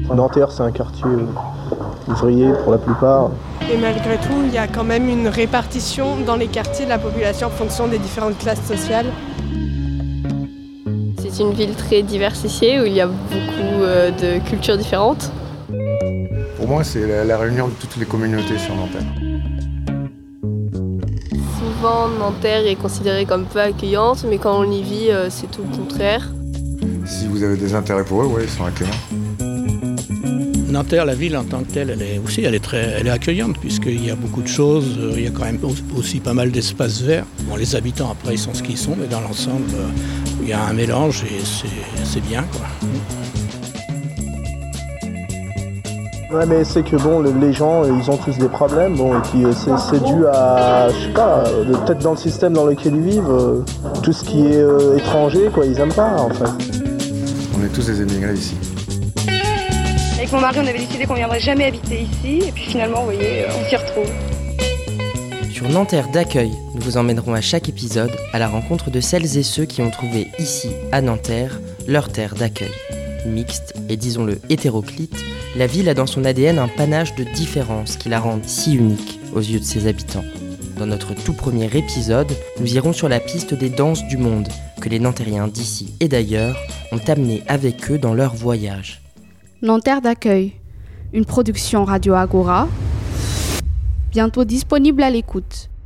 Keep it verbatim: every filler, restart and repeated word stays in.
Nanterre, c'est un quartier euh, ouvrier pour la plupart. Et malgré tout, il y a quand même une répartition dans les quartiers de la population en fonction des différentes classes sociales. C'est une ville très diversifiée où il y a beaucoup euh, de cultures différentes. Pour moi, c'est la, la réunion de toutes les communautés sur Nanterre. Souvent, Nanterre est considérée comme peu accueillante, mais quand on y vit, euh, c'est tout le contraire. Si vous avez des intérêts pour eux, ouais, ils sont accueillants. Nanterre, la ville en tant que telle, elle est aussi elle est très, elle est accueillante puisqu'il y a beaucoup de choses, il y a quand même aussi pas mal d'espaces verts. Bon, les habitants après ils sont ce qu'ils sont, mais dans l'ensemble il y a un mélange et c'est, c'est bien quoi. Ouais, mais c'est que bon, les gens, ils ont tous des problèmes, bon, et puis c'est, c'est dû à, je sais pas, peut-être dans le système dans lequel ils vivent, tout ce qui est euh, étranger, quoi, ils aiment pas en fait. On est tous des émigrés ici. Avec mon mari, on avait décidé qu'on ne viendrait jamais habiter ici, et puis finalement, vous voyez, on s'y retrouve. Sur Nanterre d'accueil, nous vous emmènerons à chaque épisode à la rencontre de celles et ceux qui ont trouvé ici, à Nanterre, leur terre d'accueil. Mixte et disons-le hétéroclite, la ville a dans son A D N un panache de différences qui la rendent si unique aux yeux de ses habitants. Dans notre tout premier épisode, nous irons sur la piste des danses du monde que les Nantériens d'ici et d'ailleurs ont amené avec eux dans leur voyage. Nanterre d'accueil, une production Radio Agora, bientôt disponible à l'écoute.